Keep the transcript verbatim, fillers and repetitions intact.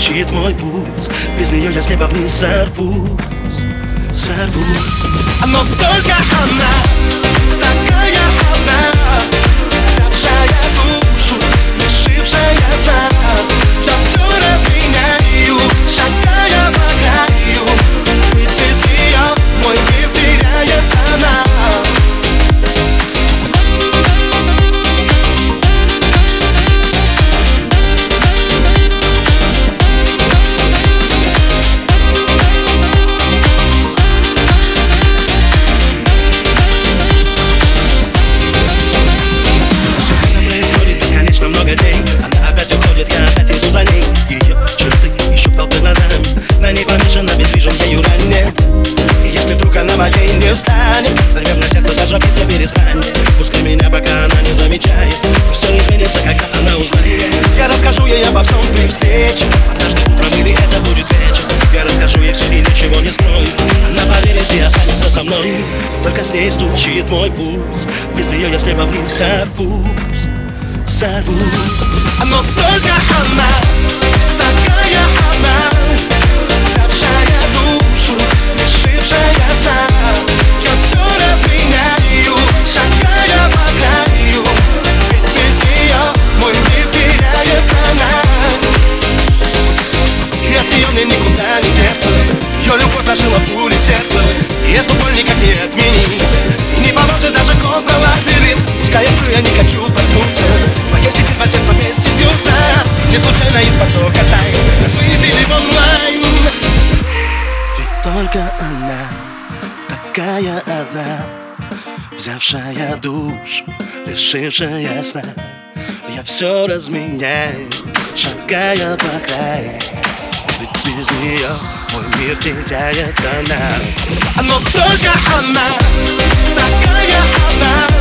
стучит мой пульс. Без нее я с неба вниз сорвусь, сорвусь. Но только она, такая она, взявшая душу, лишившая сна. Я все разменяю, шагая по краю, ведь без нее мой мир теряет она. Моей не станет, наверное, сердце даже биться перестанет. Пускай меня пока она не замечает, все изменится, когда она узнает. Я расскажу ей обо всем при встрече, однажды утром или это будет вечер. Я расскажу ей все и ничего не скрою. Она поверит и останется со мной. И только с ней стучит мой пульс. Без нее я с неба вниз сорвусь, сорвусь. Но только она, такая она, взявшая душу, лишившая сна. Я все разменяю, шагая по краю, ведь без нее мой мир теряет она. И от нее мне никуда не деться. Ее любовь прошила пули сердца, и эту боль никак не отменить. И не поможет даже контролабиринт. Пускай я сплю, я не хочу проснуться. Моя сети по сердцам вместе бьются. Не случайно из потока тайн нас вывели в онлайн. Ведь только она, такая одна, взявшая душу, лишившая сна. Я все разменяю, шагая по краю, ведь без нее мой мир теряет она. Но только она, такая она,